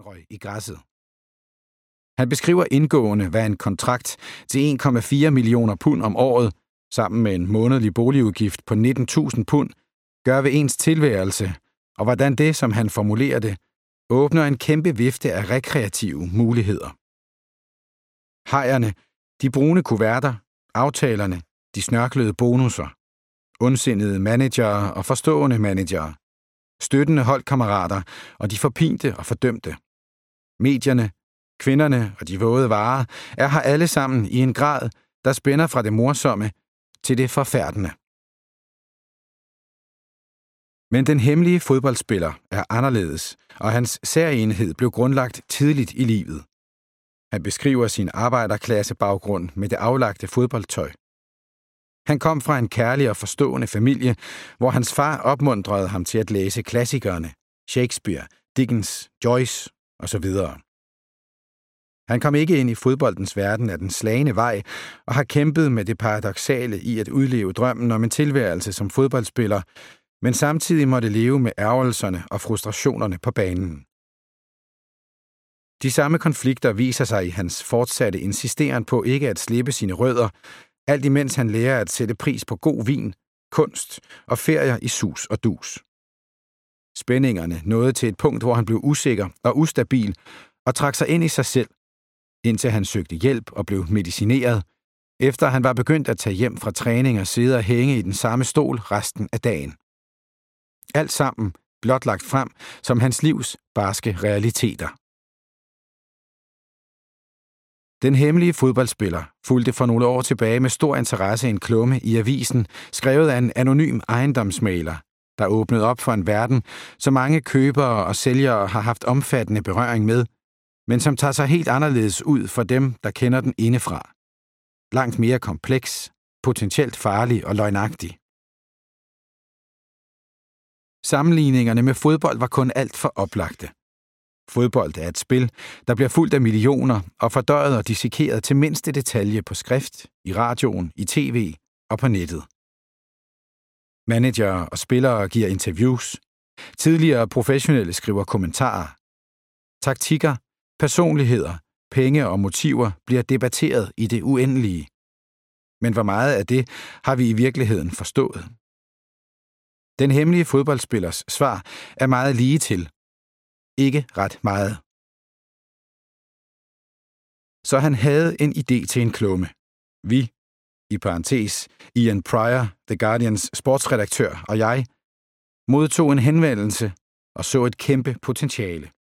røg i græsset. Han beskriver indgående, hvad en kontrakt til 1,4 millioner pund om året, sammen med en månedlig boligudgift på 19.000 pund, gør ved ens tilværelse, og hvordan det, som han formulerer det, åbner en kæmpe vifte af rekreative muligheder. Hajerne, de brune kuverter, aftalerne, de snørklede bonusser, ondsindede manager og forstående manager, støttende holdkammerater og de forpinte og fordømte. Medierne, kvinderne og de våde varer er her alle sammen i en grad, der spænder fra det morsomme til det forfærdende. Men den hemmelige fodboldspiller er anderledes, og hans særegenhed blev grundlagt tidligt i livet. Han beskriver sin arbejderklassebaggrund med det aflagte fodboldtøj. Han kom fra en kærlig og forstående familie, hvor hans far opmuntrede ham til at læse klassikerne, Shakespeare, Dickens, Joyce osv. Han kom ikke ind i fodboldens verden af den slagne vej og har kæmpet med det paradoksale i at udleve drømmen om en tilværelse som fodboldspiller, men samtidig måtte leve med ærgelserne og frustrationerne på banen. De samme konflikter viser sig i hans fortsatte insisteren på ikke at slippe sine rødder, alt imens han lærer at sætte pris på god vin, kunst og ferier i sus og dus. Spændingerne nåede til et punkt, hvor han blev usikker og ustabil og trak sig ind i sig selv, indtil han søgte hjælp og blev medicineret, efter han var begyndt at tage hjem fra træning og sidde og hænge i den samme stol resten af dagen. Alt sammen blot lagt frem som hans livs barske realiteter. Den hemmelige fodboldspiller fulgte for nogle år tilbage med stor interesse en klumme i avisen, skrevet af en anonym ejendomsmægler, der åbnede op for en verden, som mange købere og sælgere har haft omfattende berøring med, men som tager sig helt anderledes ud for dem, der kender den indefra. Langt mere kompleks, potentielt farlig og løgnagtig. Sammenligningerne med fodbold var kun alt for oplagte. Fodbold er et spil, der bliver fuldt af millioner og fordøjet og dissekeret til mindste detalje på skrift, i radioen, i tv og på nettet. Manager og spillere giver interviews. Tidligere professionelle skriver kommentarer. Taktikker, personligheder, penge og motiver bliver debatteret i det uendelige. Men hvor meget af det har vi i virkeligheden forstået? Den hemmelige fodboldspillers svar er meget lige til. Ikke ret meget. Så han havde en idé til en klumme. Vi, i parentes, Ian Pryor, The Guardians sportsredaktør og jeg, modtog en henvendelse og så et kæmpe potentiale.